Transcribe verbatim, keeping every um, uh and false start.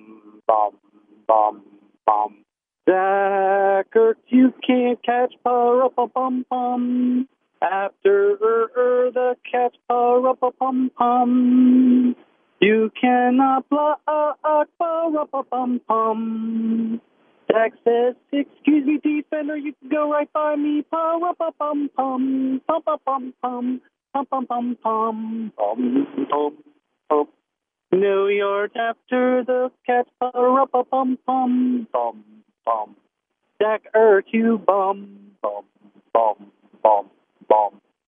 bum, bum, bum. Zachert, you can't catch pa-ra-pa-pum-pum. After the catch pa-ra-pa-pum-pum. You cannot block pa-ra-pa-pum-pum. Zach says, excuse me, defender, you can go right by me. Pa-ra-pa-pum-pum, pum-pum-pum-pum, pum-pum-pum-pum, pum-pum-pum. No yard after the catch, pa-ra-pa-pum-pum, bum, bum. Zach Ertz, you bum, bum, bum, bum, bum.